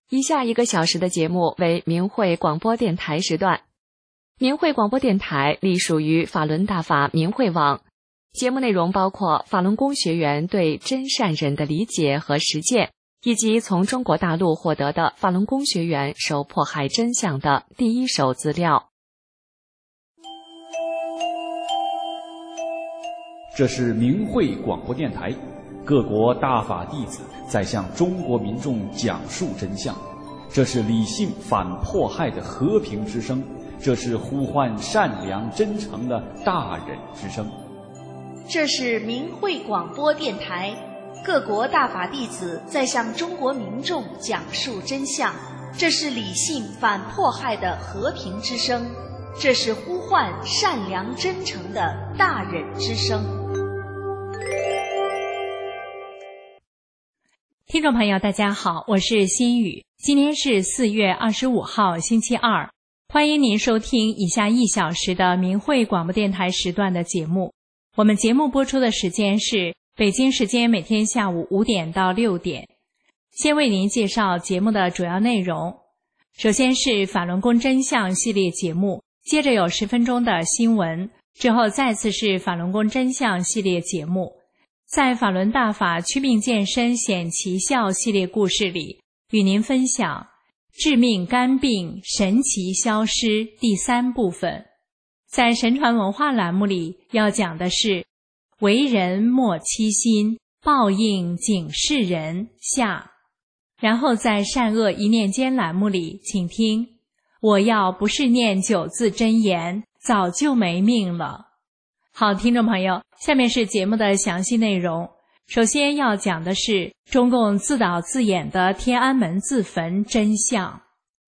以下1个小时的节目为明慧广播电台时段。明慧广播电台隶属于法轮大法明慧网，节目内容包括法轮功学员对真善忍的理解和实践，以及从中国大陆获得的法轮功学员受迫害真相的第一手资料。 这是明慧广播电台，各国大法弟子在向中国民众讲述真相，这是理性反迫害的和平之声，这是呼唤善良真诚的大忍之声。 这是明慧广播电台，各国大法弟子在向中国民众讲述真相，这是理性反迫害的和平之声，这是呼唤善良真诚的大忍之声。 听众朋友大家好，我是心雨，今天是4月25号星期二，欢迎您收听以下1小时的明慧广播电台时段的节目。我们节目播出的时间是北京时间每天下午5点到6点。先为您介绍节目的主要内容。首先是法轮功真相系列节目，接着有10分钟的新闻，之后再次是法轮功真相系列节目。在法轮大法祛病健身显奇效系列故事里，与您分享致命肝病神奇消失第3部分。在神传文化栏目里要讲的是为人莫欺心，报应警示人下。然后在善恶一念间栏目里，请听我要不是念9字真言，早就没命了。好，听众朋友，下面是节目的详细内容。首先要讲的是中共自导自演的天安门自焚真相。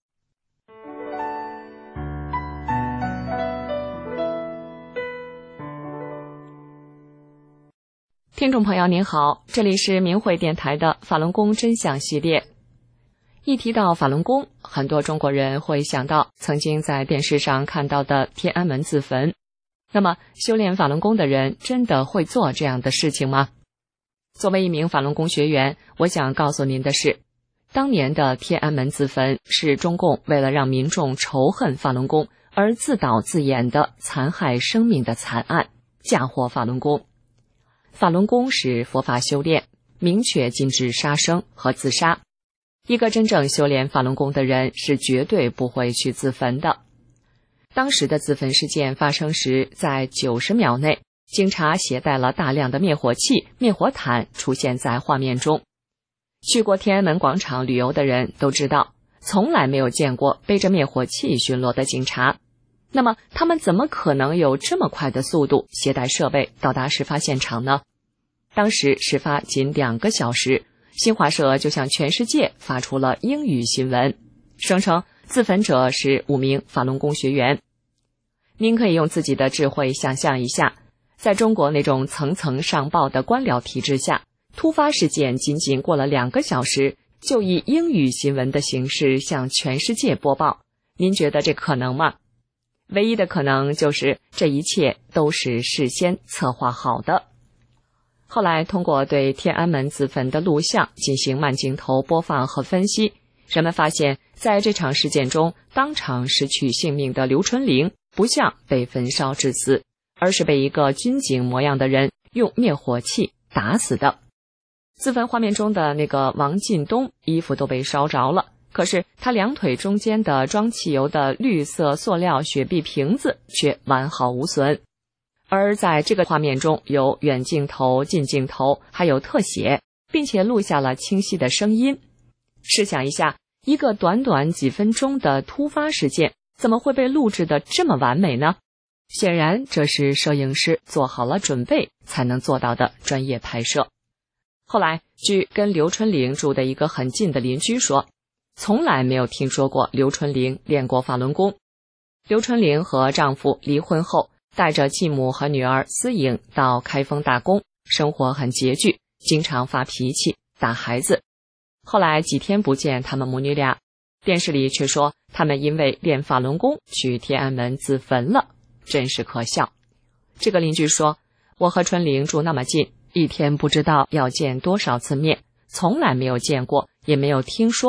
听众朋友您好，这里是明慧电台的法轮功真相系列。一提到法轮功，很多中国人会想到曾经在电视上看到的天安门自焚。那么修炼法轮功的人真的会做这样的事情吗？作为一名法轮功学员，我想告诉您的是，当年的天安门自焚是中共为了让民众仇恨法轮功而自导自演的残害生命的惨案，嫁祸法轮功。法轮功是佛法修炼，明确禁止杀生和自杀。一个真正修炼法轮功的人是绝对不会去自焚的。当时的自焚事件发生时，在90秒内，警察携带了大量的灭火器、灭火毯出现在画面中。去过天安门广场旅游的人都知道，从来没有见过背着灭火器巡逻的警察。那么他们怎么可能有这么快的速度携带设备到达事发现场呢？当时事发仅2个小时，新华社就向全世界发出了英语新闻，声称自焚者是5名法轮功学员。您可以用自己的智慧想象一下，在中国那种层层上报的官僚体制下，突发事件仅仅过了2个小时，就以英语新闻的形式向全世界播报，您觉得这可能吗？唯一的可能就是这一切都是事先策划好的。后来通过对天安门自焚的录像进行慢镜头播放和分析，人们发现在这场事件中当场失去性命的刘春玲不像被焚烧致死，而是被一个军警模样的人用灭火器打死的。自焚画面中的那个王进东衣服都被烧着了，可是他2腿中间的装汽油的绿色塑料雪碧瓶子却完好无损。而在这个画面中有远镜头、近镜头，还有特写，并且录下了清晰的声音。试想一下，一个短短几分钟的突发事件，怎么会被录制得这么完美呢？显然这是摄影师做好了准备才能做到的专业拍摄。后来据跟刘春玲住的一个很近的邻居说，从来没有听说过刘春玲练过法轮功。刘春玲和丈夫离婚后，带着继母和女儿思颖到开封打工，生活很拮据，经常发脾气打孩子。后来几天不见他们母女俩，电视里却说他们因为练法轮功去天安门自焚了，真是可笑。这个邻居说，我和春玲住那么近，一天不知道要见多少次面，从来没有见过也没有听说过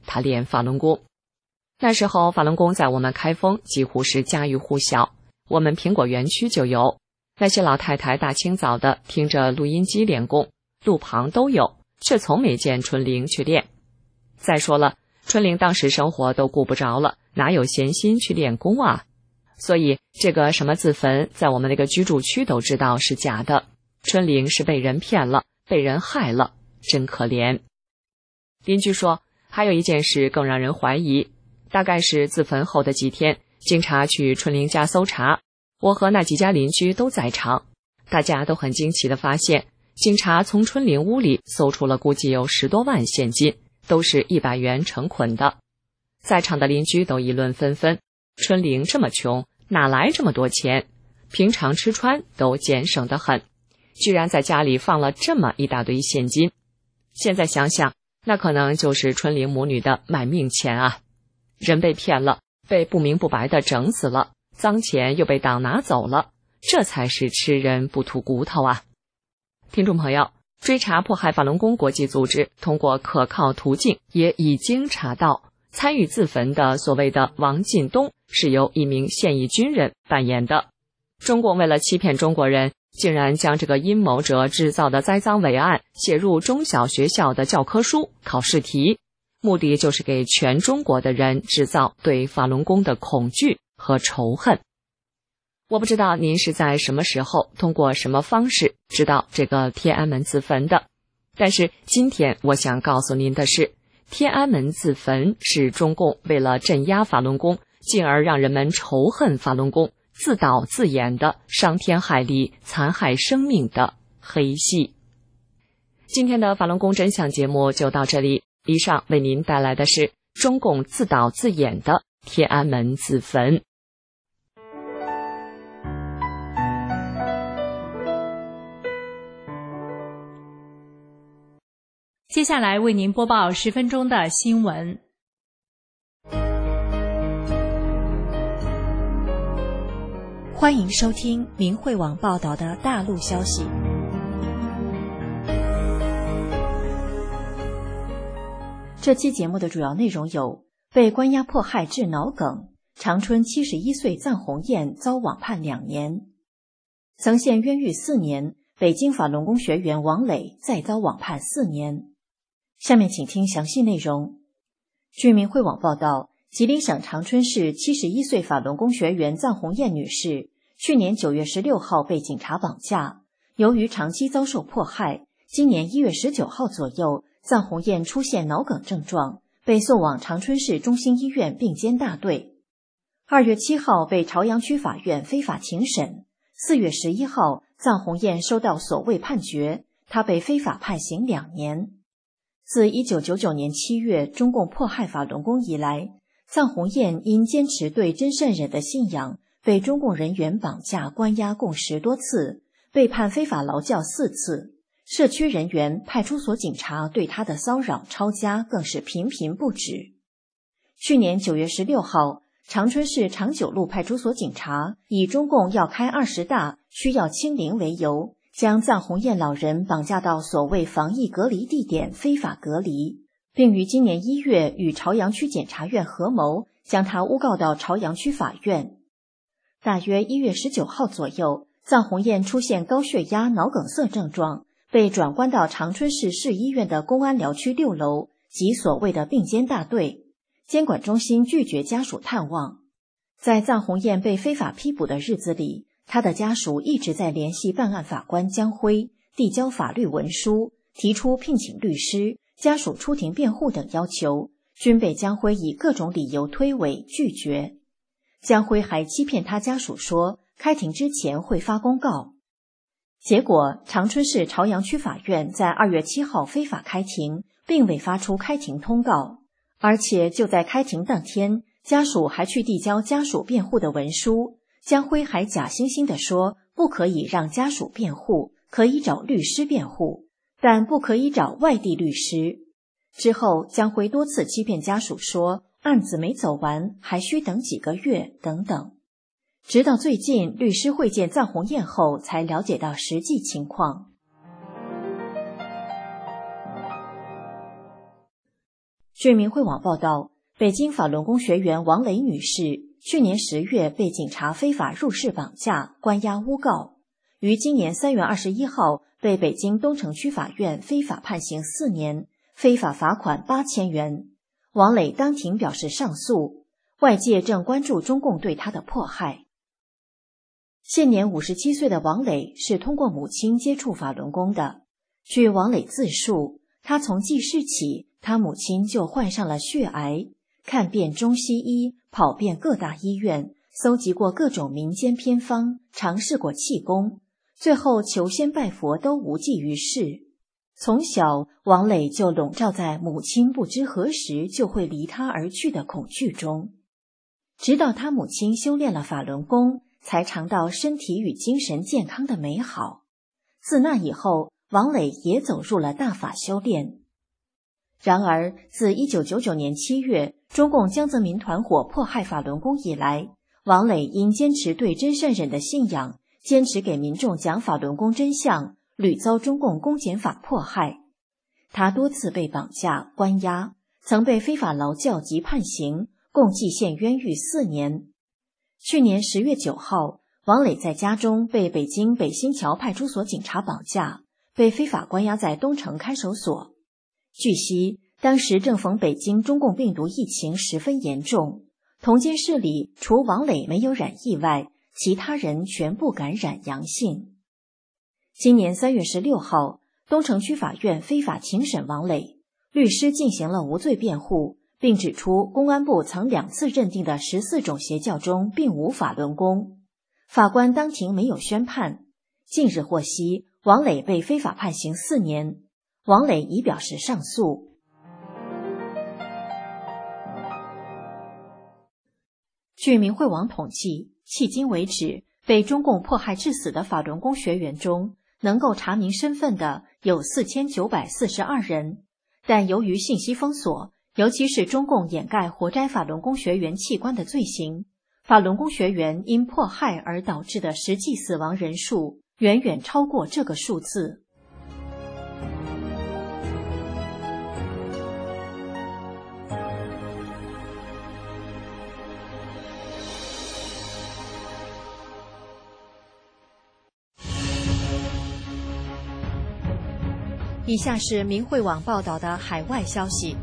他练法轮功。那时候法轮功在我们开封几乎是家喻户晓，我们苹果园区就有，那些老太太大清早的听着录音机练功，路旁都有，却从没见春玲去练。再说了，春玲当时生活都顾不着了，哪有闲心去练功啊？所以这个什么自焚在我们那个居住区都知道是假的，春玲是被人骗了，被人害了，真可怜。邻居说还有一件事更让人怀疑，大概是自焚后的几天，警察去春玲家搜查，我和那几家邻居都在场，大家都很惊奇地发现，警察从春玲屋里搜出了估计有10多万现金，都是100元成捆的。在场的邻居都议论纷纷，春玲这么穷，哪来这么多钱？平常吃穿都俭省得很，居然在家里放了这么一大堆现金。现在想想，那可能就是春玲母女的买命钱啊！人被骗了，被不明不白的整死了，脏钱又被党拿走了，这才是吃人不吐骨头啊！听众朋友，追查迫害法轮功国际组织通过可靠途径也已经查到，参与自焚的所谓的王进东是由一名现役军人扮演的。中共为了欺骗中国人，竟然将这个阴谋者制造的栽赃伪案写入中小学校的教科书、考试题，目的就是给全中国的人制造对法轮功的恐惧和仇恨。我不知道您是在什么时候通过什么方式知道这个天安门自焚的，但是今天我想告诉您的是，天安门自焚是中共为了镇压法轮功，进而让人们仇恨法轮功，自导自演的伤天害理、残害生命的黑戏。今天的法轮功真相节目就到这里，以上为您带来的是中共自导自演的天安门自焚。 接下来为您播报10分钟的新闻。 欢迎收听明慧网报道的大陆消息。这期节目的主要内容有：被关押迫害致脑梗，长春71岁臧红艳遭网判2年；曾陷冤狱4年，北京法轮功学员王磊再遭网判4年。下面请听详细内容。据明慧网报道，吉林省长春市71岁法轮功学员臧红艳女士去年9月16号被警察绑架，由于长期遭受迫害，今年1月19号左右，臧红艳出现脑梗症状，被送往长春市中心医院并监大队。2月7号被朝阳区法院非法庭审，4月11号，臧红艳收到所谓判决，她被非法判刑2年。自1999年7月中共迫害法轮功以来，臧红艳因坚持对真善忍的信仰，被中共人员绑架关押共10多次，被判非法劳教4次，社区人员、派出所警察对他的骚扰抄家更是频频不止。去年9月16号，长春市长久路派出所警察以中共要开20大需要清零为由，将臧红艳老人绑架到所谓防疫隔离地点非法隔离，并于今年1月与朝阳区检察院合谋，将他诬告到朝阳区法院。大约1月19号左右，臧红艳出现高血压、脑梗塞症状，被转关到长春市市医院的公安寮区6楼及所谓的并监大队。监管中心拒绝家属探望。在臧红艳被非法批捕的日子里，他的家属一直在联系办案法官江辉，递交法律文书，提出聘请律师、家属出庭辩护等要求，均被江辉以各种理由推诿拒绝。江辉还欺骗他家属说开庭之前会发公告。结果长春市朝阳区法院在2月7号非法开庭，并未发出开庭通告，而且就在开庭当天，家属还去递交家属辩护的文书。江辉还假惺惺地说不可以让家属辩护，可以找律师辩护，但不可以找外地律师。之后江辉多次欺骗家属说案子没走完，还需等几个月等等。直到最近律师会见臧红艳后，才了解到实际情况。 据明慧网报道，北京法轮功学员王磊女士去年10月被警察非法入室绑架、关押诬告，于今年3月21号被北京东城区法院非法判刑4年，非法罚款8000元。王磊当庭表示上诉，外界正关注中共对他的迫害。现年57岁的王磊是通过母亲接触法轮功的。据王磊自述，他从记事起，他母亲就患上了血癌，看遍中西医，跑遍各大医院，搜集过各种民间偏方，尝试过气功，最后求仙拜佛都无济于事。从小，王磊就笼罩在母亲不知何时就会离他而去的恐惧中。直到他母亲修炼了法轮功，才尝到身体与精神健康的美好。自那以后，王磊也走入了大法修炼。然而，自1999年7月中共江泽民团伙迫害法轮功以来，王磊因坚持对真善忍的信仰，坚持给民众讲法轮功真相，屡遭中共公检法迫害。他多次被绑架、关押，曾被非法劳教及判刑，共计现冤狱4年。去年10月9号，王磊在家中被北京北新桥派出所警察绑架，被非法关押在东城看守所。据悉，当时正逢北京中共病毒疫情十分严重，同监室里除王磊没有染疫外，其他人全部感染阳性。今年3月16号，东城区法院非法庭审王磊，律师进行了无罪辩护，并指出公安部曾2次认定的14种邪教中并无法轮功。法官当庭没有宣判。近日获悉，王磊被非法判刑4年，王磊已表示上诉。据明慧网统计，迄今为止，被中共迫害致死的法轮功学员中，能够查明身份的有4942人，但由于信息封锁，尤其是中共掩盖活摘法轮功学员器官的罪行，法轮功学员因迫害而导致的实际死亡人数远远超过这个数字。以下是明慧网报道的海外消息，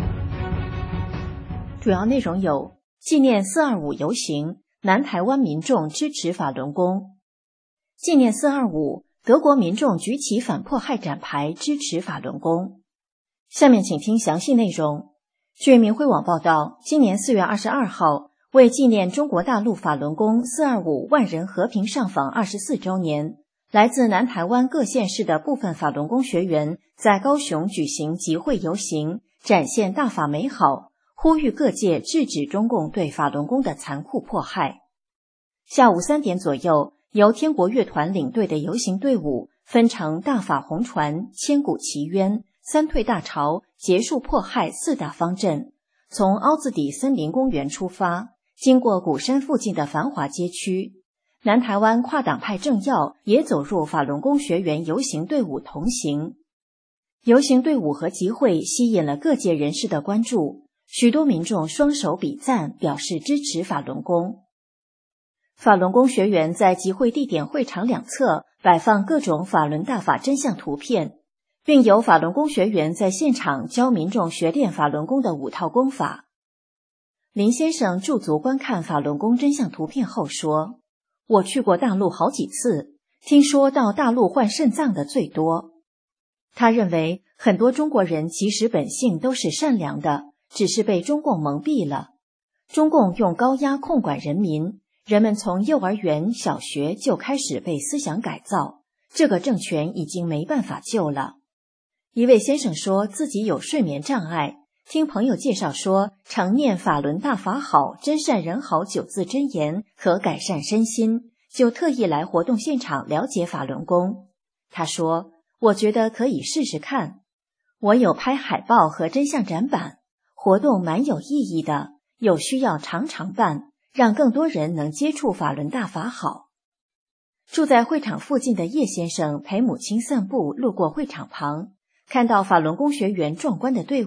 主要内容有：纪念425游行，南台湾民众支持法轮功；纪念425，德国民众举起反迫害展牌支持法轮功。下面请听详细内容。据明慧网报道，今年4月22号，为纪念中国大陆法轮功425万人和平上访24周年，来自南台湾各县市的部分法轮功学员在高雄举行集会游行，展现大法美好，呼吁各界制止中共对法轮功的残酷迫害。下午3点左右，由天国乐团领队的游行队伍分成大法红传、千古祈冤、三退大潮、结束迫害4大方阵，从凹子底森林公园出发，经过鼓山附近的繁华街区。南台湾跨党派政要也走入法轮功学员游行队伍同行。游行队伍和集会吸引了各界人士的关注，许多民众双手比赞，表示支持法轮功。法轮功学员在集会地点会场两侧摆放各种法轮大法真相图片，并由法轮功学员在现场教民众学练法轮功的5套功法。林先生驻足观看法轮功真相图片后说，我去过大陆好几次，听说到大陆换肾脏的最多。他认为很多中国人其实本性都是善良的，只是被中共蒙蔽了。中共用高压控管人民，人们从幼儿园、小学就开始被思想改造，这个政权已经没办法救了。一位先生说自己有睡眠障碍，听朋友介绍说常念法轮大法好、真善人好9字真言可改善身心，就特意来活动现场了解法轮功。他说，我觉得可以试试看。我有拍海报和真相展板，活动蛮有意义的，有需要常常办，让更多人能接触法轮大法好。住在会场附近的叶先生陪母亲散步，路过会场旁，看到法轮功学员壮观的队伍，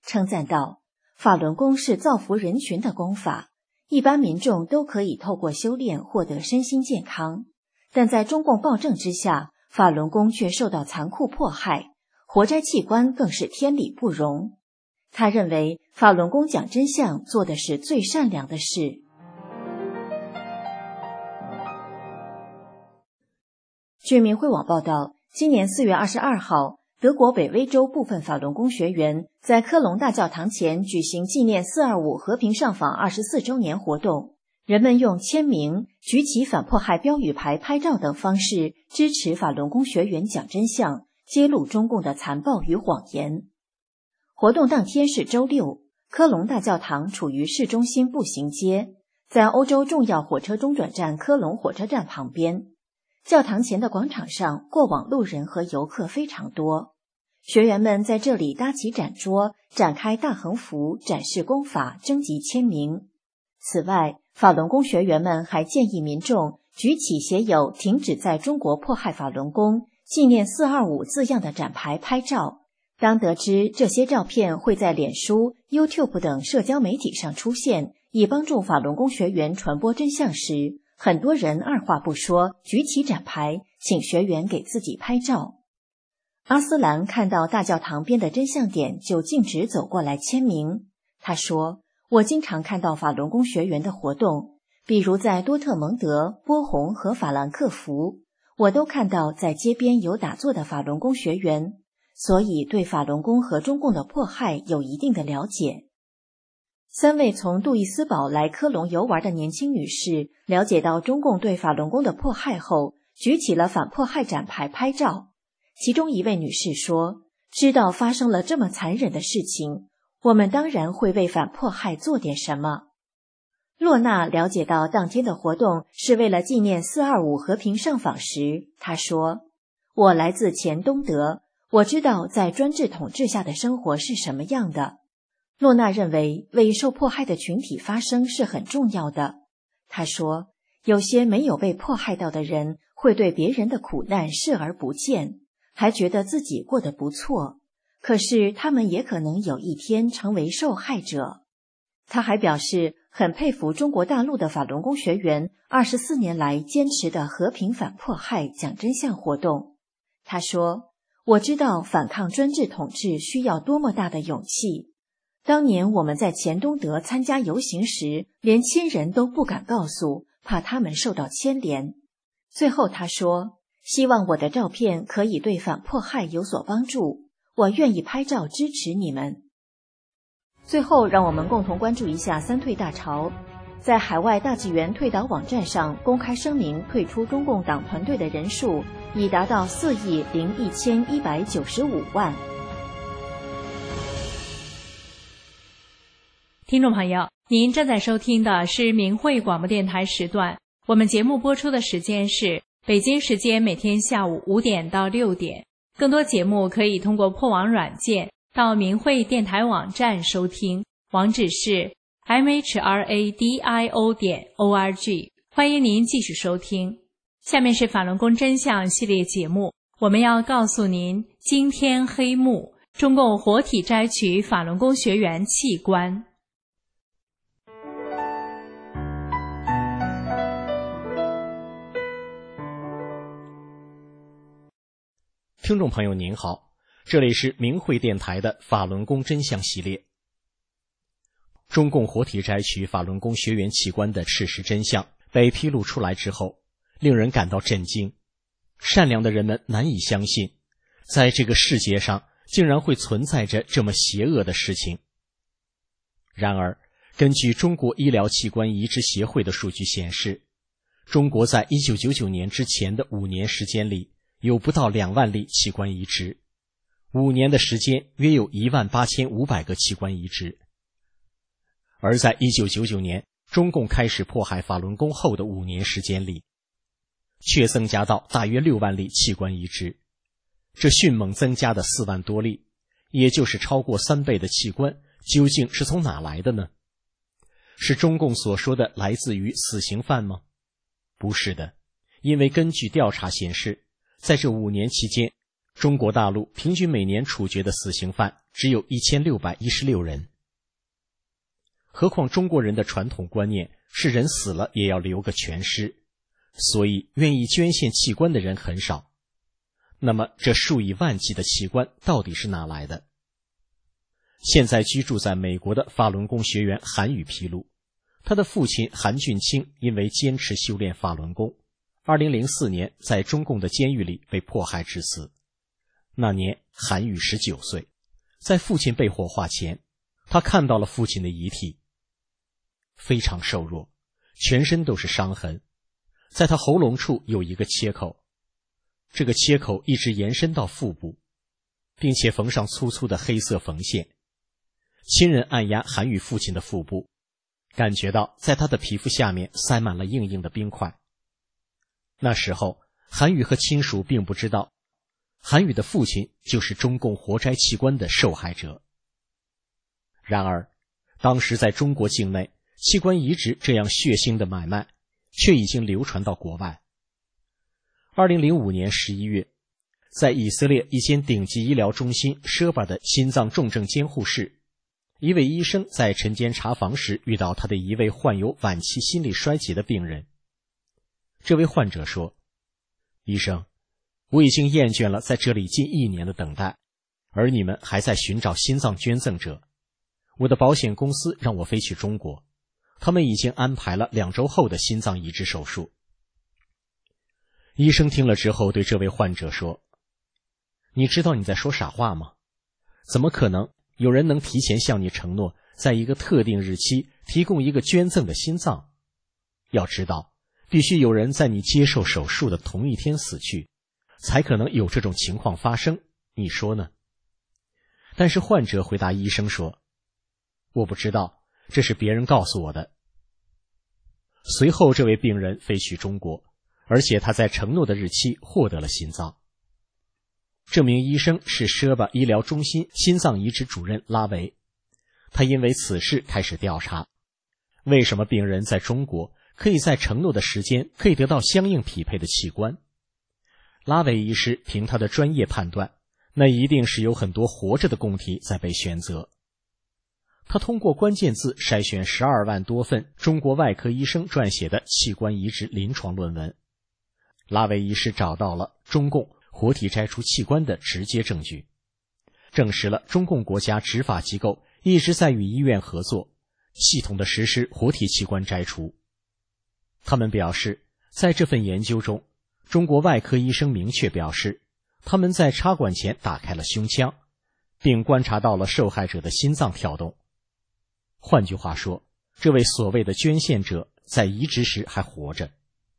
称赞道：法轮功是造福人群的功法，一般民众都可以透过修炼获得身心健康，但在中共暴政之下，法轮功却受到残酷迫害，活摘器官更是天理不容。他认为法轮功讲真相做的是最善良的事。据明慧网报道，今年4月22号，德国北威州部分法轮功学员在科隆大教堂前举行纪念425和平上访24周年活动，人们用签名、举起反迫害标语牌、拍照等方式支持法轮功学员讲真相，揭露中共的残暴与谎言。活动当天是周六，科隆大教堂处于市中心步行街，在欧洲重要火车中转站科隆火车站旁边。教堂前的广场上，过往路人和游客非常多。学员们在这里搭起展桌，展开大横幅，展示功法，征集签名。此外，法轮功学员们还建议民众举起写有“停止在中国迫害法轮功，纪念425”字样的展牌拍照。当得知这些照片会在脸书、YouTube 等社交媒体上出现，以帮助法轮功学员传播真相时，很多人二话不说，举起展牌，请学员给自己拍照。阿斯兰看到大教堂边的真相点，就径直走过来签名。他说：“我经常看到法轮功学员的活动，比如在多特蒙德、波鸿和法兰克福，我都看到在街边有打坐的法轮功学员，所以对法轮功和中共的迫害有一定的了解。”3位从杜伊斯堡来科隆游玩的年轻女士了解到中共对法轮功的迫害后，举起了反迫害展牌拍照。其中一位女士说：“知道发生了这么残忍的事情，我们当然会为反迫害做点什么。”洛娜了解到当天的活动是为了纪念425和平上访时，她说：“我来自前东德，我知道在专制统治下的生活是什么样的。”洛娜认为为受迫害的群体发声是很重要的。她说：“有些没有被迫害到的人会对别人的苦难视而不见，还觉得自己过得不错，可是他们也可能有一天成为受害者。”他还表示很佩服中国大陆的法轮功学员24年来坚持的和平反迫害讲真相活动。他说：“我知道反抗专制统治需要多么大的勇气。当年我们在前东德参加游行时，连亲人都不敢告诉，怕他们受到牵连。”最后他说：“希望我的照片可以对反迫害有所帮助，我愿意拍照支持你们。”最后，让我们共同关注一下三退大潮。在海外大纪元退党网站上公开声明退出中共党团队的人数已达到4.0195亿。 听众朋友，您正在收听的是明慧广播电台时段，我们节目播出的时间是北京时间每天下午5点到6点。更多节目可以通过破网软件到明慧电台网站收听，网址是 mhradio.org。 欢迎您继续收听。下面是法轮功真相系列节目，我们要告诉您惊天黑幕，中共活体摘取法轮功学员器官。 听众朋友您好，这里是明慧电台的法轮功真相系列。中共活体摘取法轮功学员器官的事实真相被披露出来之后，令人感到震惊。善良的人们难以相信，在这个世界上竟然会存在着这么邪恶的事情。然而，根据中国医疗器官移植协会的数据显示，中国在1999年之前的5年时间里，有不到2万例器官移植，5年的时间约有18500个器官移植。而在1999年中共开始迫害法轮功后的5年时间里，却增加到大约6万例器官移植，这迅猛增加的4万多例，也就是超过3倍的器官，究竟是从哪来的呢？是中共所说的来自于死刑犯吗？不是的，因为根据调查显示，在这5年期间，中国大陆平均每年处决的死刑犯只有1616人。何况中国人的传统观念是人死了也要留个全尸，所以愿意捐献器官的人很少。那么这数以万计的器官到底是哪来的？现在居住在美国的法轮功学员韩宇披露，他的父亲韩俊清因为坚持修炼法轮功，2004年在中共的监狱里被迫害致死。那年韩宇19岁，在父亲被火化前，他看到了父亲的遗体，非常瘦弱，全身都是伤痕，在他喉咙处有一个切口，这个切口一直延伸到腹部，并且缝上粗粗的黑色缝线。亲人按压韩宇父亲的腹部，感觉到在他的皮肤下面塞满了硬硬的冰块。那时候韩宇和亲属并不知道，韩宇的父亲就是中共活摘器官的受害者。然而当时在中国境内，器官移植这样血腥的买卖却已经流传到国外。2005年11月，在以色列一间顶级医疗中心舍巴的心脏重症监护室，一位医生在晨间查房时遇到他的一位患有晚期心力衰竭的病人。这位患者说：医生，我已经厌倦了在这里近1年的等待，而你们还在寻找心脏捐赠者。我的保险公司让我飞去中国，他们已经安排了2周后的心脏移植手术。医生听了之后对这位患者说：你知道你在说傻话吗？怎么可能有人能提前向你承诺，在一个特定日期提供一个捐赠的心脏？要知道，必须有人在你接受手术的同一天死去，才可能有这种情况发生，你说呢？但是患者回答医生说：我不知道，这是别人告诉我的。随后这位病人飞去中国，而且他在承诺的日期获得了心脏。这名医生是舍巴医疗中心心脏移植主任拉维，他因为此事开始调查，为什么病人在中国可以在承诺的时间可以得到相应匹配的器官。拉维医师凭他的专业判断，那一定是有很多活着的供体在被选择。他通过关键字筛选12万多份中国外科医生撰写的器官移植临床论文，拉维医师找到了中共活体摘除器官的直接证据，证实了中共国家执法机构一直在与医院合作，系统地实施活体器官摘除。他们表示，在这份研究中，中国外科医生明确表示，他们在插管前打开了胸腔，并观察到了受害者的心脏跳动。换句话说，这位所谓的捐献者在移植时还活着。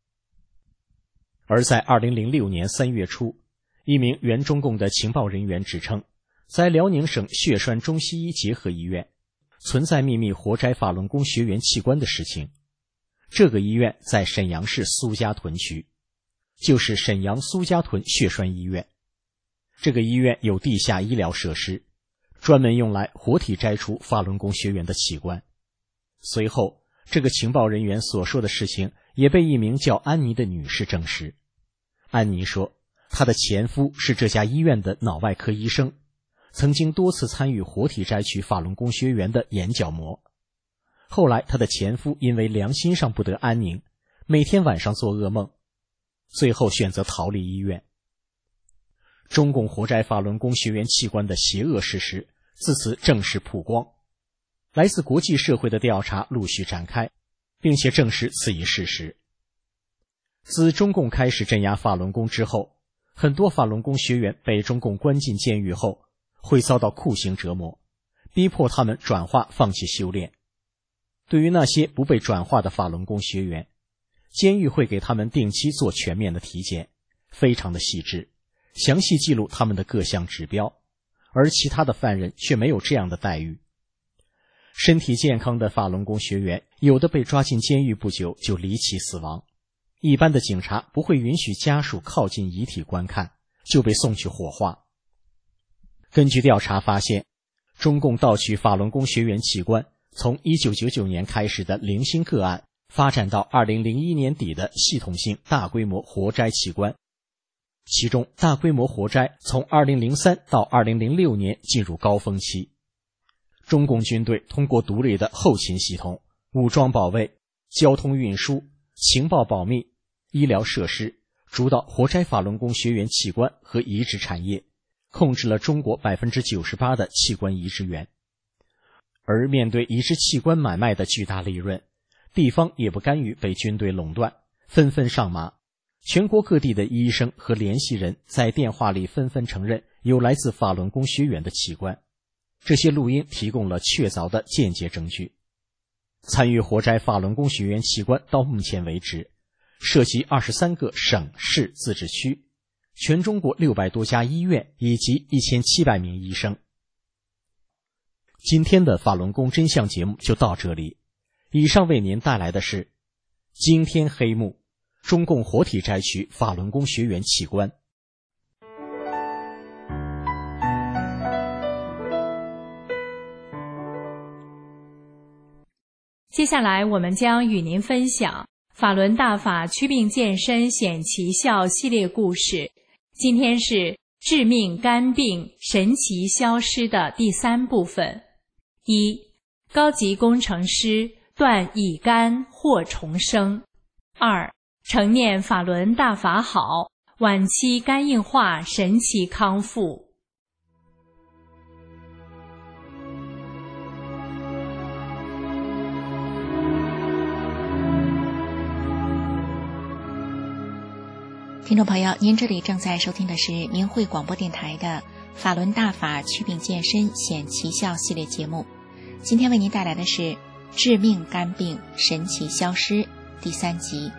而在2006年3月初，一名原中共的情报人员指称，在辽宁省血栓中西医结合医院存在秘密活摘法轮功学员器官的事情。这个医院在沈阳市苏家屯区，就是沈阳苏家屯血栓医院。这个医院有地下医疗设施，专门用来活体摘除法轮功学员的器官。随后，这个情报人员所说的事情也被一名叫安妮的女士证实。安妮说，她的前夫是这家医院的脑外科医生，曾经多次参与活体摘取法轮功学员的眼角膜。后来她的前夫因为良心上不得安宁，每天晚上做噩梦，最后选择逃离医院。中共活摘法轮功学员器官的邪恶事实自此正式曝光，来自国际社会的调查陆续展开，并且证实此一事实。自中共开始镇压法轮功之后，很多法轮功学员被中共关进监狱后，会遭到酷刑折磨，逼迫他们转化放弃修炼。对于那些不被转化的法轮功学员，监狱会给他们定期做全面的体检，非常的细致，详细记录他们的各项指标，而其他的犯人却没有这样的待遇。身体健康的法轮功学员，有的被抓进监狱不久就离奇死亡，一般的警察不会允许家属靠近遗体观看，就被送去火化。根据调查发现，中共盗取法轮功学员器官从1999年开始的零星个案，发展到2001年底的系统性大规模活摘器官。 其中大规模火灾从2003到2006年进入高峰期。中共军队通过独立的后勤系统、武装保卫、交通运输、情报保密、医疗设施，主导活摘法轮功学员器官和移植产业，控制了中国 98% 的器官移植源。而面对移植器官买卖的巨大利润，地方也不甘于被军队垄断，纷纷上马。全国各地的医生和联系人在电话里纷纷承认有来自法轮功学员的器官，这些录音提供了确凿的间接证据。参与活摘法轮功学员器官到目前为止，涉及23个省市自治区，全中国600多家医院以及1700名医生。今天的法轮功真相节目就到这里，以上为您带来的是惊天黑幕，中共活体摘取法轮功学员器官。 接下来我们将与您分享法轮大法祛病健身显奇效系列故事，今天是致命肝病神奇消失的第3部分。1. 高级工程师断乙肝获重生。2. 承念法轮大法好，晚期肝硬化神奇康复。 听众朋友，您这里正在收听的是明慧广播电台的法轮大法祛病健身显奇效系列节目。今天为您带来的是致命肝病神奇消失第3集。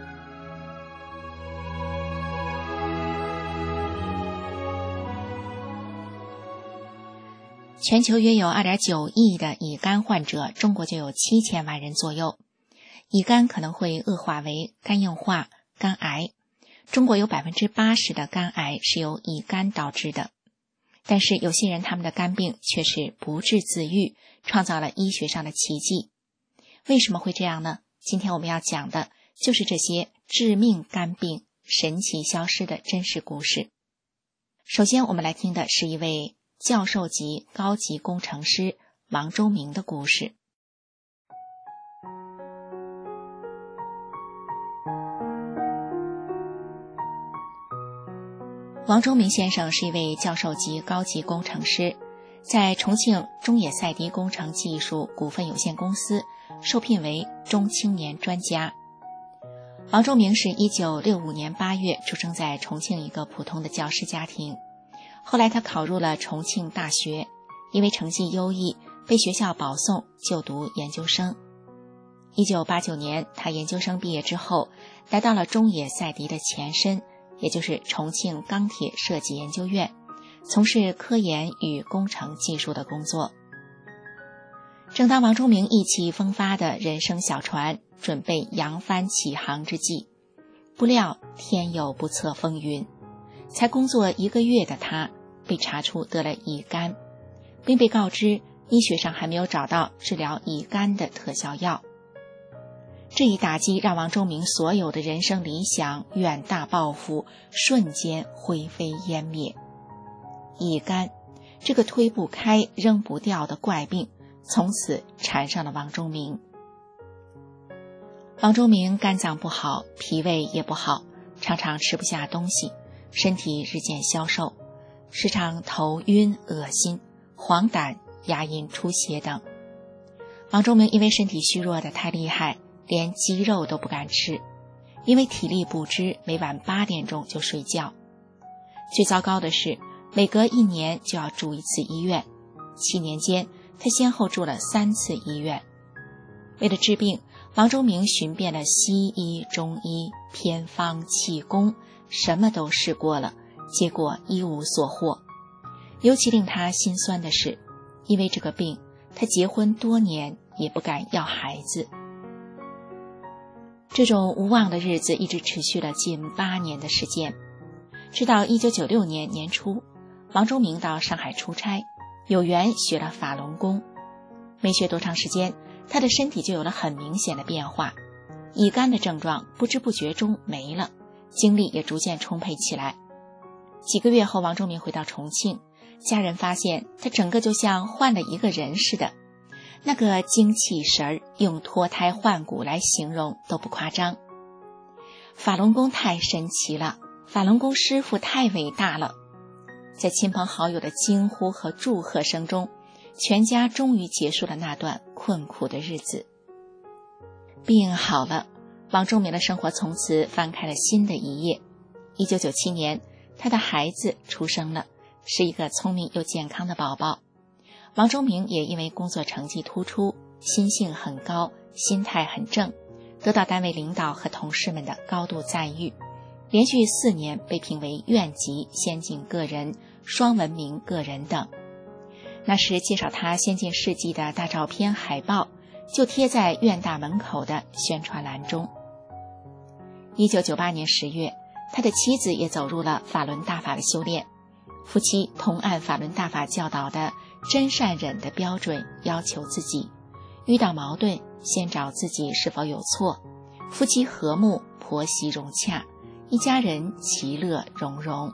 全球约有 2.9 亿的乙肝患者，中国就有7000万人左右。乙肝可能会恶化为肝硬化、肝癌。中国有 80% 的肝癌是由乙肝导致的，但是有些人他们的肝病却是不治自愈，创造了医学上的奇迹。为什么会这样呢？今天我们要讲的就是这些致命肝病神奇消失的真实故事。首先我们来听的是一位教授级高级工程师王周明的故事。王周明先生是一位教授级高级工程师，在重庆中野赛迪工程技术股份有限公司受聘为中青年专家。王周明是1965年8月出生在重庆一个普通的教师家庭，后来他考入了重庆大学，因为成绩优异被学校保送就读研究生。1989年他研究生毕业之后，来到了中野赛迪的前身，也就是重庆钢铁设计研究院，从事科研与工程技术的工作。正当王周明意气风发的人生小船准备扬帆起航之际，不料天有不测风云，才工作1个月的他被查出得了乙肝，并被告知医学上还没有找到治疗乙肝的特效药。这一打击让王周明所有的人生理想、远大抱负瞬间灰飞烟灭。乙肝这个推不开、扔不掉的怪病，从此缠上了王周明。王周明肝脏不好，脾胃也不好，常常吃不下东西，身体日渐消瘦，时常头晕、恶心、黄疸、牙龈出血等。王周明因为身体虚弱的太厉害，连鸡肉都不敢吃，因为体力不支，每晚8点钟就睡觉。最糟糕的是，每隔1年就要住1次医院，7年间他先后住了3次医院。为了治病，王周明寻遍了西医、中医、偏方、气功，什么都试过了，结果一无所获。尤其令他心酸的是，因为这个病，他结婚多年也不敢要孩子。这种无望的日子一直持续了近8年的时间，直到1996年年初，王周明到上海出差，有缘学了法轮功。没学多长时间，他的身体就有了很明显的变化，乙肝的症状不知不觉中没了，精力也逐渐充沛起来。 几个月后，王忠明回到重庆，家人发现他整个就像换了一个人似的，那个精气神儿用脱胎换骨来形容都不夸张。法轮功太神奇了，法轮功师傅太伟大了。在亲朋好友的惊呼和祝贺声中，全家终于结束了那段困苦的日子。病好了，王忠明的生活从此翻开了新的一页。1997年，他的孩子出生了，是一个聪明又健康的宝宝。王忠明也因为工作成绩突出，心性很高，心态很正，得到单位领导和同事们的高度赞誉，连续4年被评为院级先进个人、双文明个人等。那时介绍他先进事迹的大照片海报就贴在院大门口的宣传栏中。1998年10月，他的妻子也走入了法轮大法的修炼，夫妻同按法轮大法教导的真善忍的标准要求自己，遇到矛盾先找自己是否有错，夫妻和睦，婆媳融洽，一家人其乐融融。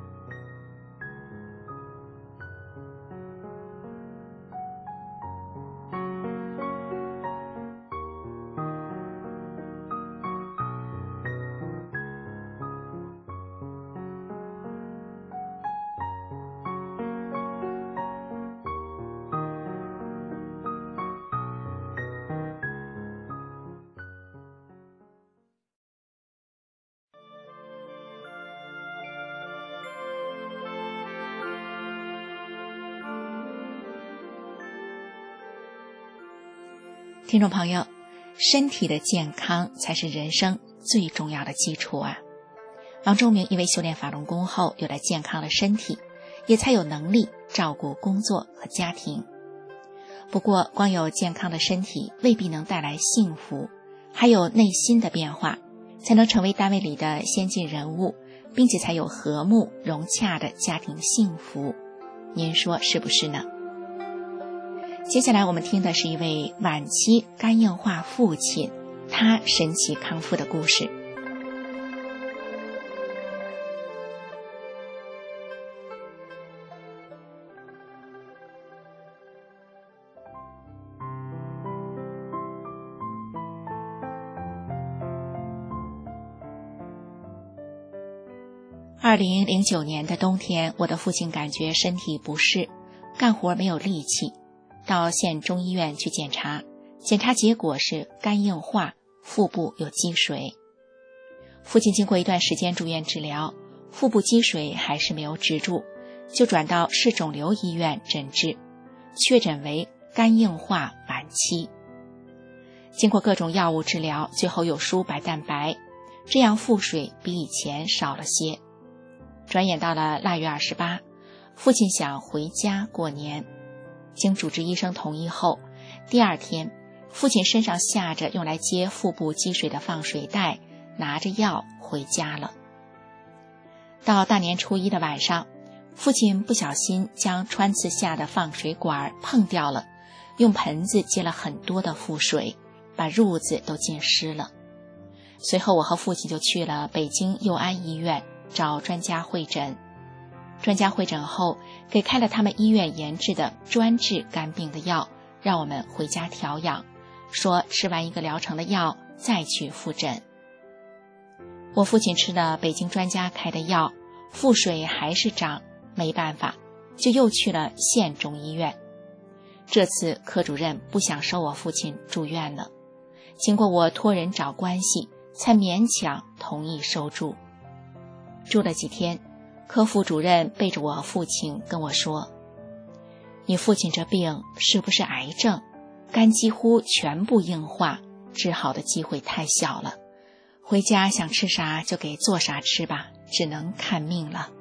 听众朋友，身体的健康才是人生最重要的基础啊！王忠明因为修炼法轮功后有了健康的身体，也才有能力照顾工作和家庭。不过，光有健康的身体未必能带来幸福，还有内心的变化，才能成为单位里的先进人物，并且才有和睦融洽的家庭幸福。您说是不是呢？接下来我们听的是一位晚期肝硬化父亲，他神奇康复的故事。2009年的冬天，我的父亲感觉身体不适，干活没有力气，到县中医院去检查，检查结果是肝硬化，腹部有积水。父亲经过一段时间住院治疗，腹部积水还是没有止住，就转到市肿瘤医院诊治，确诊为肝硬化晚期。经过各种药物治疗，最后又输白蛋白，这样腹水比以前少了些。转眼到了腊月28，父亲想回家过年。经主治医生同意后，第二天，父亲身上下着用来接腹部积水的放水袋，拿着药回家了。到大年初一的晚上，父亲不小心将穿刺下的放水管碰掉了，用盆子接了很多的腹水，把褥子都浸湿了。随后我和父亲就去了北京佑安医院找专家会诊。专家会诊后给开了他们医院研制的专治肝病的药，让我们回家调养，说吃完一个疗程的药再去复诊。我父亲吃了北京专家开的药，腹水还是涨，没办法，就又去了县中医院。这次科主任不想收我父亲住院了，经过我托人找关系，才勉强同意收住。住了几天，科副主任背着我父亲跟我说，你父亲这病是不是癌症？肝几乎全部硬化，治好的机会太小了，回家想吃啥就给做啥吃吧，只能看命了。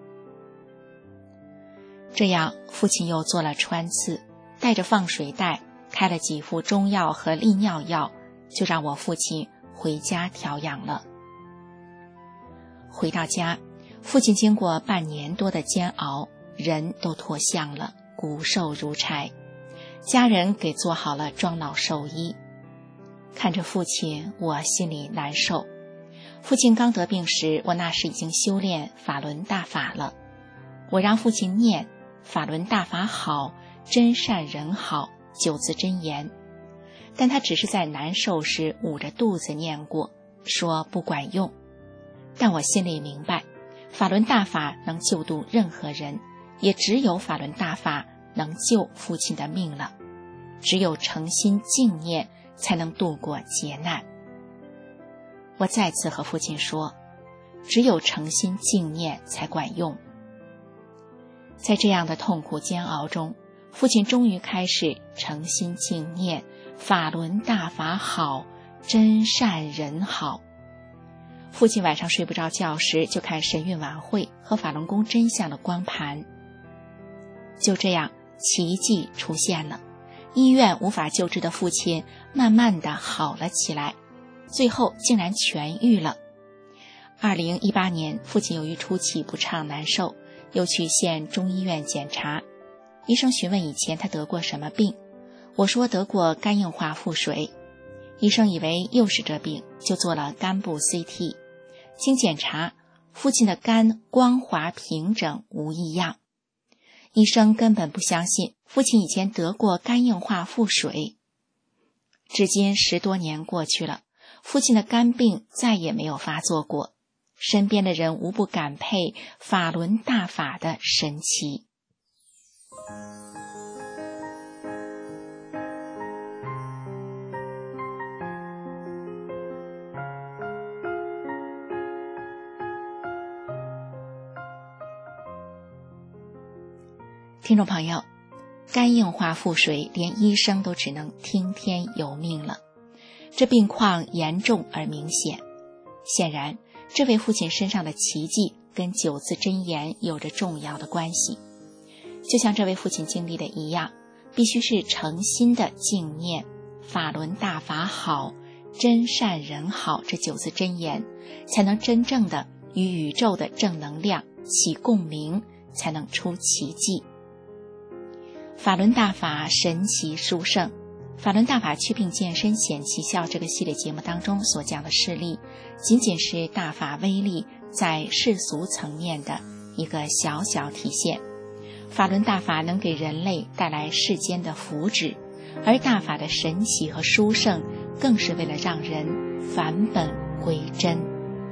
这样父亲又做了穿刺，带着放水袋，开了几副中药和利尿药，就让我父亲回家调养了。回到家，父亲经过半年多的煎熬，人都脱相了，骨瘦如柴。家人给做好了装老寿衣。看着父亲，我心里难受。父亲刚得病时，我那时已经修炼法轮大法了， 我让父亲念法轮大法好，真善人好9字真言，但他只是在难受时捂着肚子念过，说不管用。但我心里明白，法轮大法能救度任何人，也只有法轮大法能救父亲的命了。只有诚心敬念，才能度过劫难。我再次和父亲说，只有诚心敬念才管用。在这样的痛苦煎熬中，父亲终于开始诚心敬念法轮大法好，真善人好。父亲晚上睡不着觉时，就看神韵晚会和法轮功真相的光盘。就这样，奇迹出现了，医院无法救治的父亲慢慢的好了起来，最后竟然痊愈了。2018年，父亲由于初期不畅难受，又去县中医院检查。医生询问以前他得过什么病，我说得过肝硬化腹水。医生以为又是这病，就做了肝部 CT。 经检查，父亲的肝光滑平整，无异样。医生根本不相信父亲以前得过肝硬化腹水。至今10多年过去了，父亲的肝病再也没有发作过，身边的人无不感佩法轮大法的神奇。听众朋友，肝硬化腹水连医生都只能听天由命了，这病况严重而明显。显然，这位父亲身上的奇迹跟9字真言有着重要的关系。就像这位父亲经历的一样，必须是诚心的敬念法轮大法好，真善人好这9字真言，才能真正的与宇宙的正能量起共鸣，才能出奇迹。法轮大法神奇殊胜，法轮大法祛病健身显奇效这个系列节目当中所讲的事例，仅仅是大法威力在世俗层面的一个小小体现。法轮大法能给人类带来世间的福祉，而大法的神奇和殊胜，更是为了让人返本归真。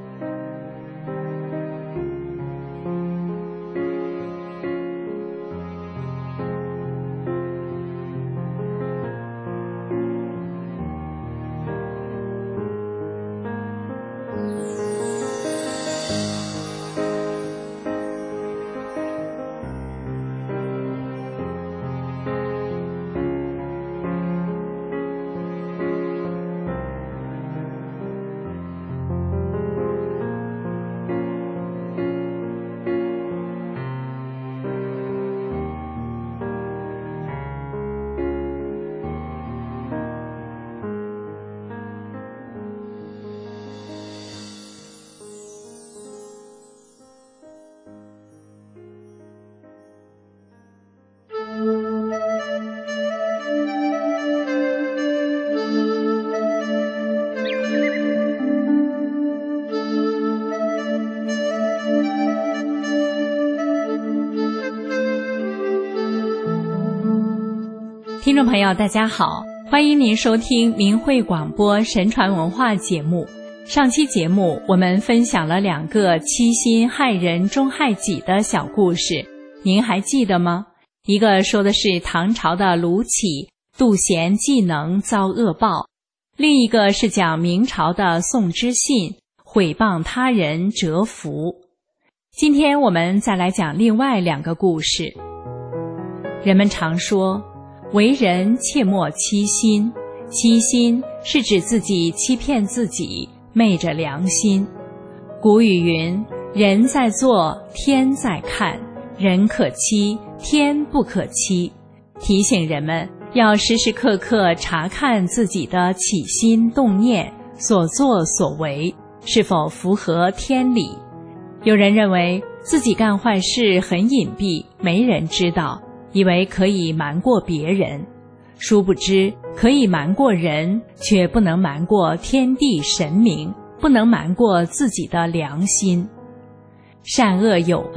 听众朋友大家好，欢迎您收听明慧广播神传文化节目。上期节目我们分享了2个欺心害人终害己的小故事，您还记得吗？一个说的是唐朝的卢杞妒贤技能遭恶报，另一个是讲明朝的宋之信毁谤他人折福。今天我们再来讲另外2个故事。人们常说为人切莫欺心，欺心是指自己欺骗自己，昧着良心。古语云，人在做，天在看，人可欺，天不可欺，提醒人们要时时刻刻查看自己的起心动念，所作所为是否符合天理。有人认为自己干坏事很隐蔽，没人知道，以为可以瞒过别人，殊不知可以瞒过人，却不能瞒过天地神明，不能瞒过自己的良心。善恶有报，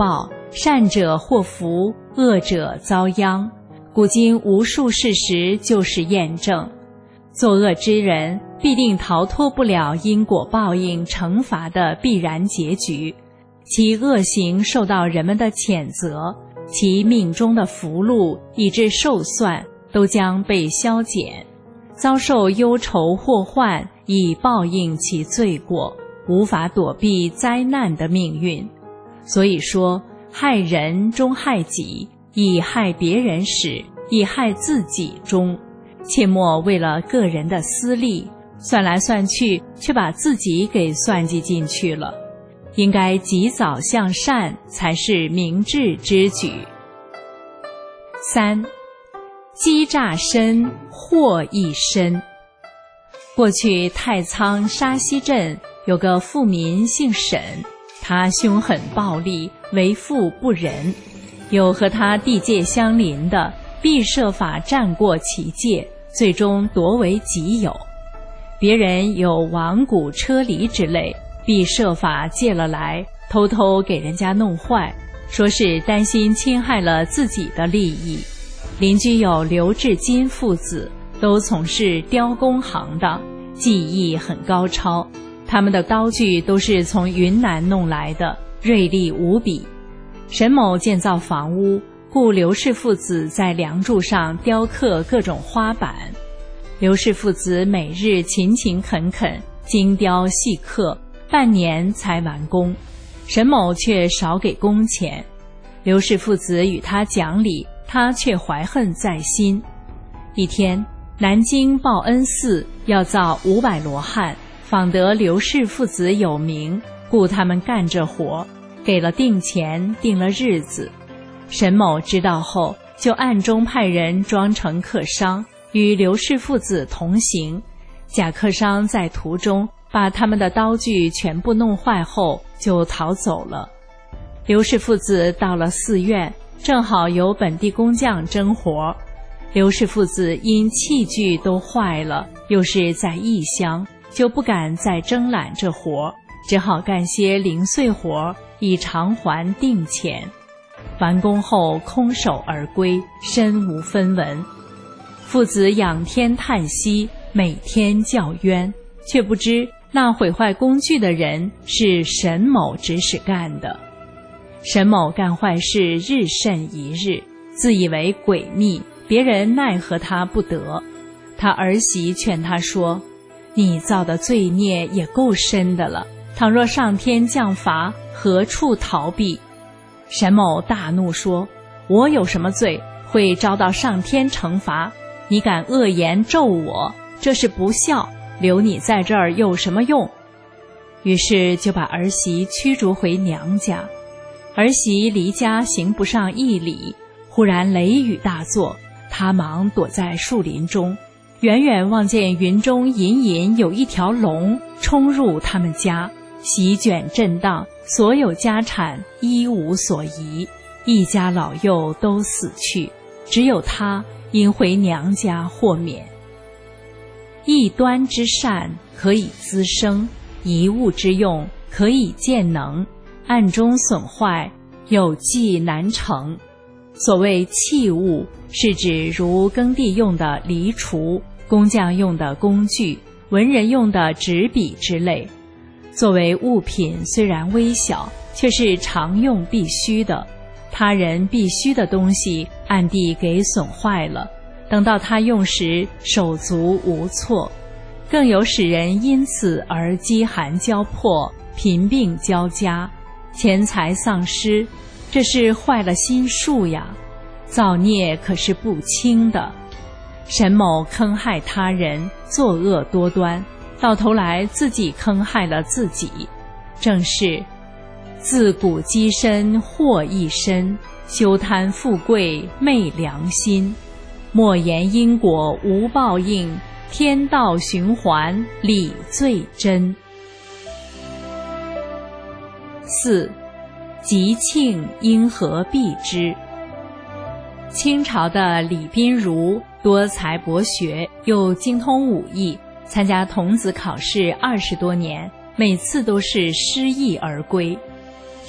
善者祸福，恶者遭殃。古今无数事实就是验证，作恶之人必定逃脱不了因果报应惩罚的必然结局，其恶行受到人们的谴责，其命中的福禄以致寿算都将被消减，遭受忧愁祸患以报应其罪过，无法躲避灾难的命运。所以说，害人终害己，以害别人始，以害自己终。切莫为了个人的私利，算来算去却把自己给算计进去了。应该及早向善，才是明智之举。3. 欺诈深，祸亦深。过去太仓沙溪镇有个富民姓沈，他凶狠暴力，为富不仁，有和他地界相邻的，必设法占过其界，最终夺为己有。别人有王谷车犁之类，必设法借了来，偷偷给人家弄坏，说是担心侵害了自己的利益。邻居有刘志金父子，都从事雕工行当，技艺很高超，他们的刀具都是从云南弄来的，锐利无比。沈某建造房屋，雇刘氏父子在梁柱上雕刻各种花板。刘氏父子每日勤勤恳恳，精雕细刻，半年才完工。沈某却少给工钱，刘氏父子与他讲理，他却怀恨在心。一天，南京报恩寺要造500罗汉，访得刘氏父子有名，雇他们干这活，给了定钱，定了日子。沈某知道后，就暗中派人装成客商，与刘氏父子同行。假客商在途中把他们的刀具全部弄坏后，就逃走了。刘氏父子到了寺院，正好有本地工匠征活。刘氏父子因器具都坏了，又是在异乡，就不敢再征揽这活，只好干些零碎活，以偿还定钱。完工后空手而归，身无分文。父子仰天叹息，每天叫冤，却不知那毁坏工具的人是沈某指使干的。沈某干坏事日甚一日，自以为诡秘，别人奈何他不得。他儿媳劝他说，你造的罪孽也够深的了，倘若上天降罚，何处逃避？沈某大怒说，我有什么罪会遭到上天惩罚？你敢恶言咒我，这是不孝，留你在这儿有什么用？于是就把儿媳驱逐回娘家。儿媳离家行不上1里，忽然雷雨大作，她忙躲在树林中，远远望见云中隐隐有一条龙冲入他们家，席卷震荡，所有家产一无所遗，一家老幼都死去，只有她因回娘家获免。一端之善可以滋生，一物之用可以见能，暗中损坏，有计难成。所谓器物，是指如耕地用的犁锄，工匠用的工具，文人用的纸笔之类。作为物品虽然微小，却是常用必须的，他人必须的东西暗地给损坏了，等到他用时手足无措，更有使人因此而饥寒交迫，贫病交加，钱财丧失，这是坏了心术呀，造孽可是不轻的。沈某坑害他人，作恶多端，到头来自己坑害了自己，正是自古积身祸亦深，休贪富贵昧良心，莫言因果无报应，天道循环理最真。4. 吉庆因何避之？清朝的李彬如多才博学，又精通武艺，参加童子考试20多年，每次都是失意而归。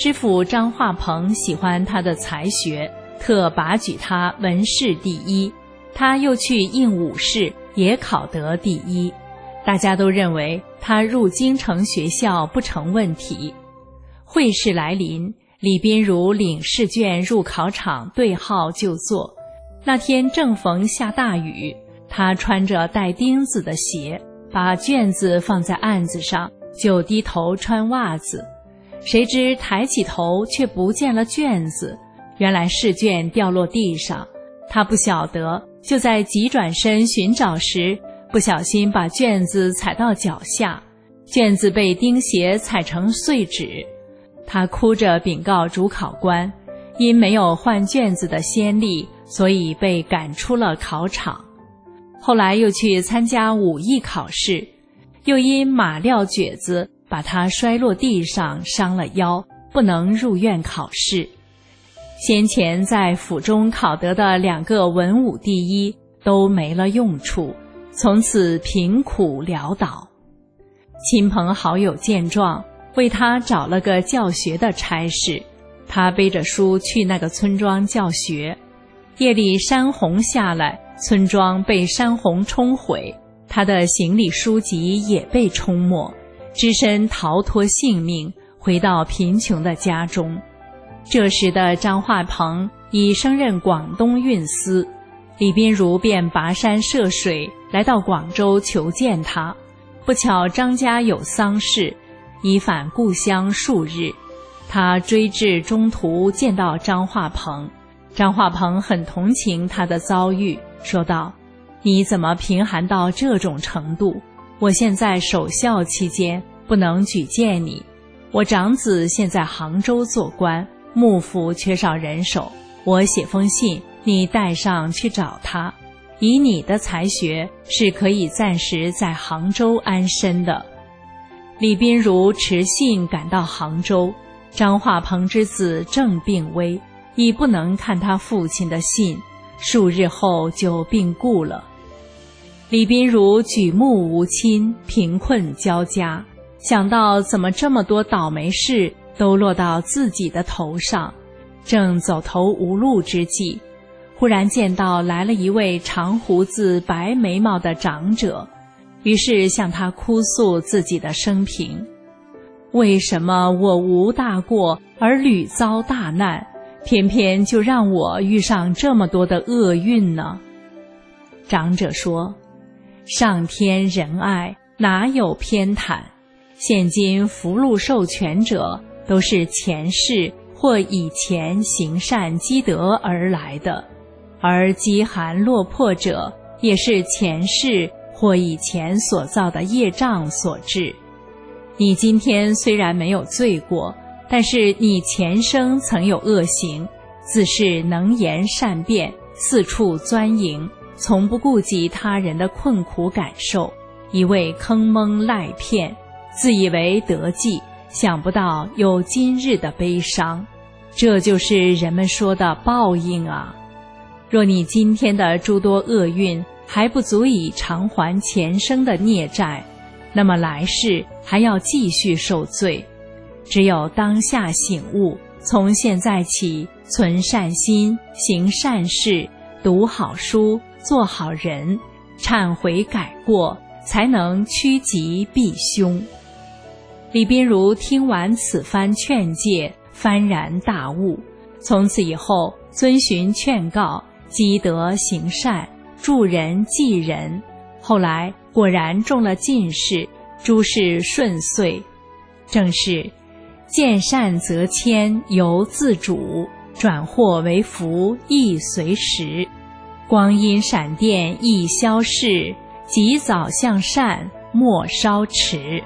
知府张化鹏喜欢他的才学，特拔举他文试第一，他又去应武试，也考得第一。大家都认为他入京城学校不成问题。会试来临，李宾如领试卷入考场对号就坐。那天正逢下大雨，他穿着带钉子的鞋，把卷子放在案子上，就低头穿袜子。谁知抬起头却不见了卷子，原来试卷掉落地上，他不晓得，就在急转身寻找时，不小心把卷子踩到脚下，卷子被钉鞋踩成碎纸。他哭着禀告主考官，因没有换卷子的先例，所以被赶出了考场。后来又去参加武艺考试，又因马料蹶子把他摔落地上伤了腰，不能入院考试。先前在府中考得的2个文武第一都没了用处，从此贫苦潦倒。亲朋好友见状，为他找了个教学的差事。他背着书去那个村庄教学。夜里山洪下来，村庄被山洪冲毁，他的行李书籍也被冲没，只身逃脱性命，回到贫穷的家中。这时的张化鹏已升任广东运司，李宾如便跋山涉水来到广州求见他。不巧张家有丧事，已返故乡数日。他追至中途见到张化鹏，张化鹏很同情他的遭遇，说道：你怎么贫寒到这种程度？我现在守孝期间，不能举荐你。我长子现在杭州做官，幕府缺少人手，我写封信，你带上去找他。以你的才学，是可以暂时在杭州安身的。李宾如持信赶到杭州，张化鹏之子正病危，已不能看他父亲的信，数日后就病故了。李宾如举目无亲，贫困交加，想到怎么这么多倒霉事都落到自己的头上，正走投无路之际，忽然见到来了一位长胡子白眉毛的长者，于是向他哭诉自己的生平。为什么我无大过而屡遭大难，偏偏就让我遇上这么多的厄运呢？长者说：上天仁爱，哪有偏袒？现今福禄寿全者，都是前世或以前行善积德而来的，而饥寒落魄者，也是前世或以前所造的业障所致。你今天虽然没有罪过，但是你前生曾有恶行，自是能言善辩，四处钻营，从不顾及他人的困苦感受，一味坑蒙赖骗，自以为得计，想不到有今日的悲伤。这就是人们说的报应啊！若你今天的诸多厄运还不足以偿还前生的孽债，那么来世还要继续受罪。只有当下醒悟，从现在起存善心，行善事，读好书，做好人，忏悔改过，才能趋吉避凶。李宾如听完此番劝诫，幡然大悟，从此以后遵循劝告，积德行善，助人济人。后来果然中了进士，诸事顺遂。正是见善则迁，由自主，转祸为福，亦随时。光阴闪电易消逝，及早向善，莫稍迟。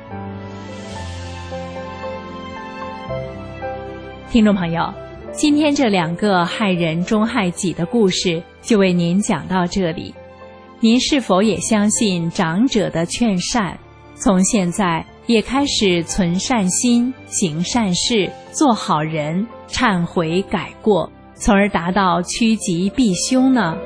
听众朋友，今天这2个害人终害己的故事就为您讲到这里。您是否也相信长者的劝善，从现在也开始存善心，行善事，做好人，忏悔改过，从而达到趋吉避凶呢？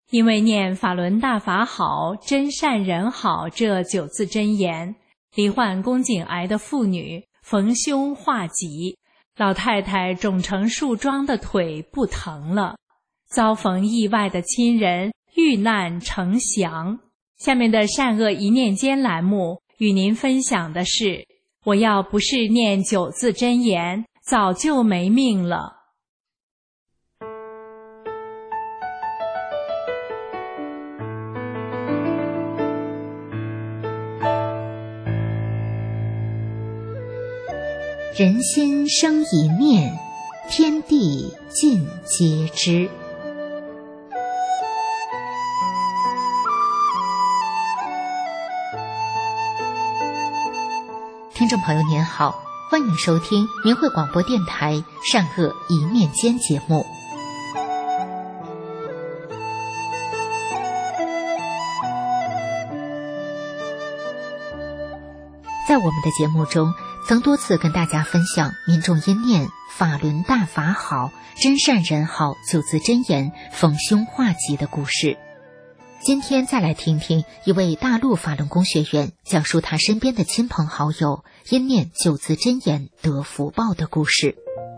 因为念法轮大法好，真善人好这9字真言，罹患宫颈癌的妇女逢凶化吉，老太太肿成树桩的腿不疼了，遭逢意外的亲人遇难成祥。下面的善恶一念间栏目与您分享的是，我要不是念9字真言，早就没命了。 人心生一念，天地尽皆知。听众朋友您好，欢迎收听明慧广播电台善恶一念间节目。在我们的节目中，曾多次跟大家分享民众因念法轮大法好，真善人好9字真言逢凶化吉的故事。今天再来听听一位大陆法轮功学员讲述他身边的亲朋好友因念9字真言得福报的故事。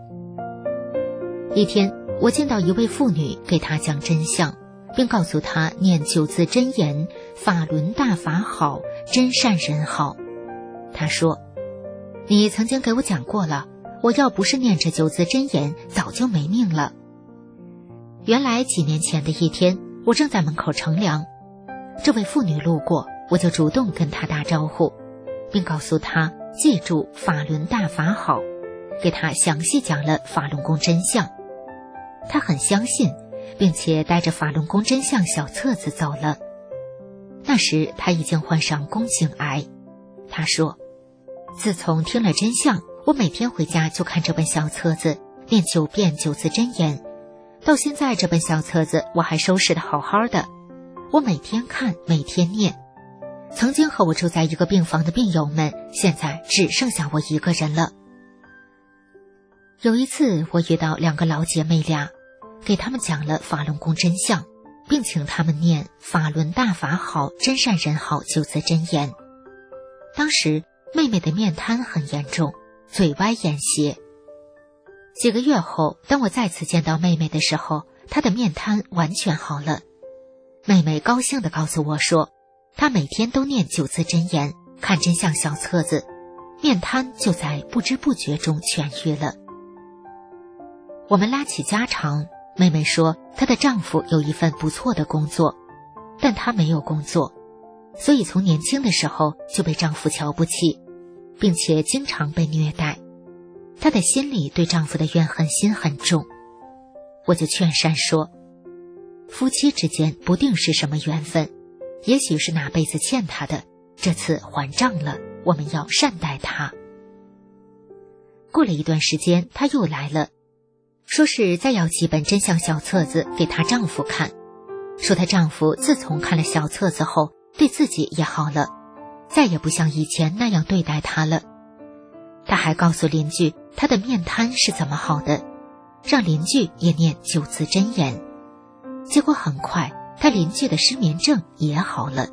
一天，我见到一位妇女给他讲真相，并告诉他念9字真言法轮大法好，真善人好。他说，你曾经给我讲过了，我要不是念这9字真言，早就没命了。原来几年前的一天，我正在门口乘凉，这位妇女路过，我就主动跟她打招呼，并告诉她记住法轮大法好，给她详细讲了法轮功真相。她很相信，并且带着法轮功真相小册子走了。那时她已经患上宫颈癌。她说，自从听了真相，我每天回家就看这本小册子，念9遍9字真言。到现在这本小册子我还收拾得好好的，我每天看，每天念。曾经和我住在一个病房的病友们，现在只剩下我一个人了。有一次我遇到2个老姐妹俩，给他们讲了法轮功真相，并请他们念法轮大法好，真善人好9字真言。当时妹妹的面瘫很严重，嘴歪眼斜。几个月后，当我再次见到妹妹的时候，她的面瘫完全好了。妹妹高兴地告诉我说，她每天都念9字真言，看真相小册子，面瘫就在不知不觉中痊愈了。我们拉起家常，妹妹说她的丈夫有一份不错的工作，但她没有工作，所以从年轻的时候就被丈夫瞧不起，并且经常被虐待。她的心里对丈夫的怨恨心很重。我就劝善说，夫妻之间不定是什么缘分，也许是哪辈子欠他的，这次还账了，我们要善待他。过了一段时间，她又来了，说是再要几本真相小册子给她丈夫看，说她丈夫自从看了小册子后，对自己也好了，再也不像以前那样对待她了。她还告诉邻居她的面瘫是怎么好的，让邻居也念9字真言。结果很快，她邻居的失眠症也好了。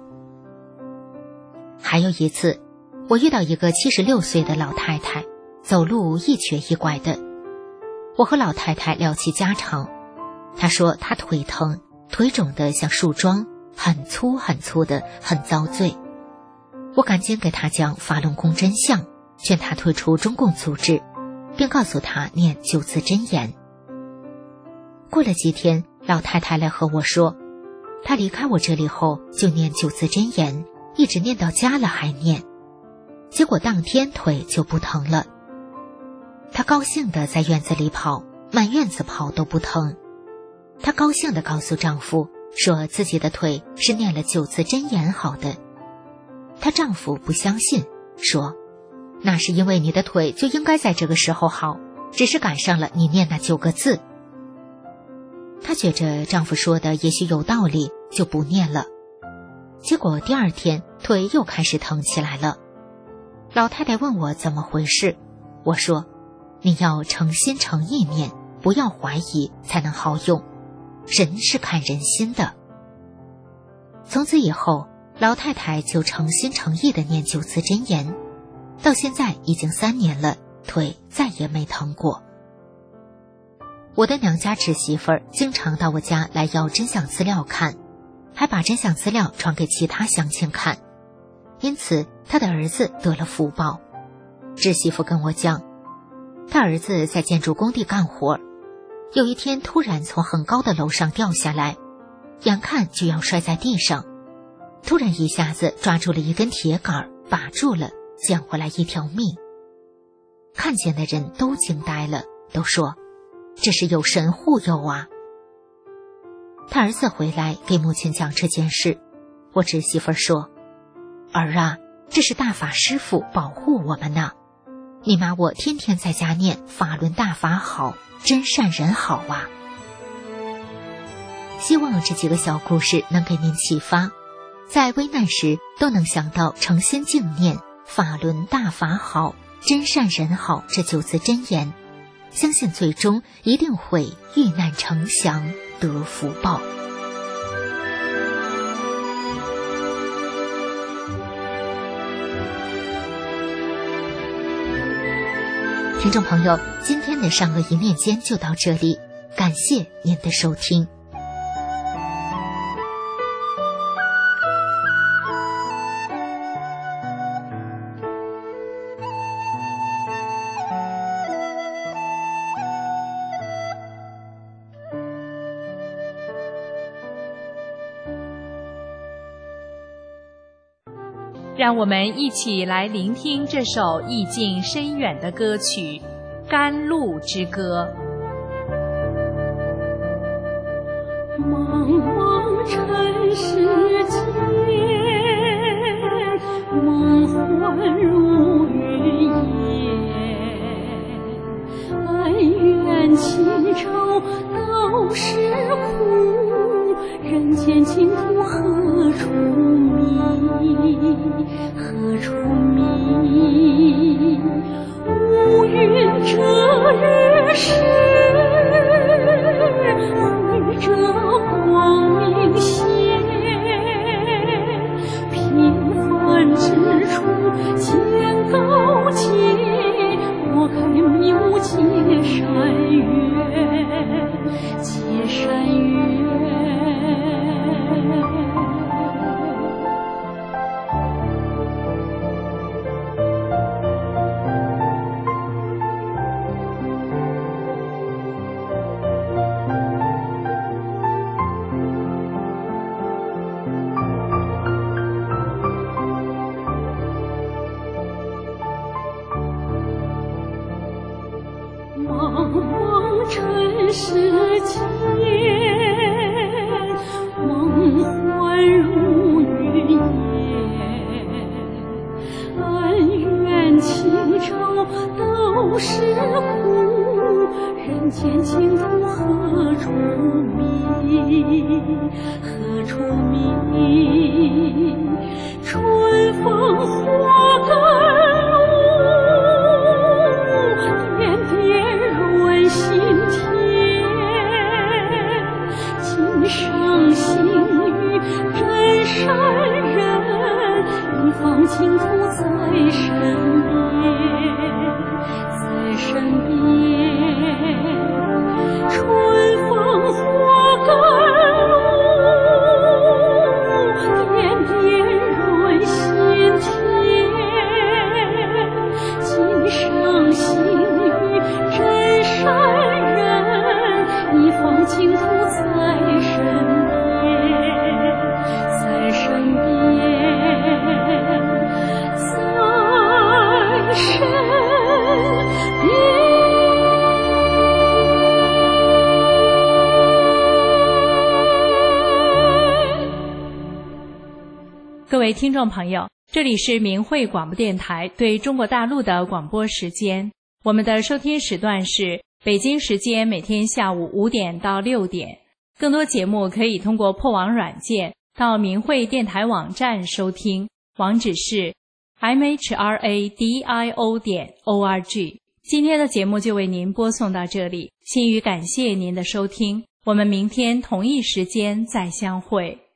还有一次，我遇到一个76岁的老太太，走路一瘸一拐的。我和老太太聊起家常，她说她腿疼，腿肿得像树桩，很粗很粗的，很遭罪。我赶紧给她讲法轮功真相，劝她退出中共组织，并告诉她念9字真言。过了几天，老太太来和我说，她离开我这里后就念9字真言，一直念到家了还念，结果当天腿就不疼了。她高兴地在院子里跑，满院子跑都不疼。她高兴地告诉丈夫，说自己的腿是念了9字真言好的。她丈夫不相信，说那是因为你的腿就应该在这个时候好，只是赶上了你念那9个字。她觉着丈夫说的也许有道理，就不念了。结果第二天腿又开始疼起来了。老太太问我怎么回事，我说你要诚心诚意念，不要怀疑，才能好用。人是看人心的， 从此以后，老太太就诚心诚意地念九字真言，到现在已经3年了，腿再也没疼过。我的娘家侄媳妇儿经常到我家来要真相资料看，还把真相资料传给其他乡亲看，因此她的儿子得了福报。侄媳妇跟我讲，她儿子在建筑工地干活，有一天突然从很高的楼上掉下来，眼看就要摔在地上，突然一下子抓住了一根铁杆，把住了，捡回来一条命。看见的人都惊呆了，都说这是有神护佑啊。他儿子回来给母亲讲这件事，我侄媳妇说，儿啊，这是大法师父保护我们呢，你妈我天天在家念法轮大法好，真善人好啊。希望这几个小故事能给您启发，在危难时都能想到诚心敬念法轮大法好，真善人好这9字真言，相信最终一定会遇难成祥，得福报。听众朋友，今天的善恶一念间就到这里，感谢您的收听。 让我们一起来聆听这首意境深远的歌曲《甘露之歌》。 茫茫尘世间，梦幻如云烟，恩怨情仇都是苦，人间净土何处觅？何处觅？乌云遮日时，绘着光明线。平凡之处见高洁，拨开迷雾结善缘，结善缘。茫茫尘世间，梦幻如云烟，恩怨情仇都是苦，人间净土何处觅？何处觅？春风花甘露，心田，今生幸遇真善人，一方净土在身边，在身边。春风花甘露，点点润心田，今生幸遇真善人，一方净土在身边，在身边，在身边。 各位听众朋友，这里是明慧广播电台对中国大陆的广播时间。我们的收听时段是北京时间每天下午5点到6点。更多节目可以通过破网软件到明慧电台网站收听，网址是 mhradio.org。今天的节目就为您播送到这里，心语感谢您的收听，我们明天同一时间再相会。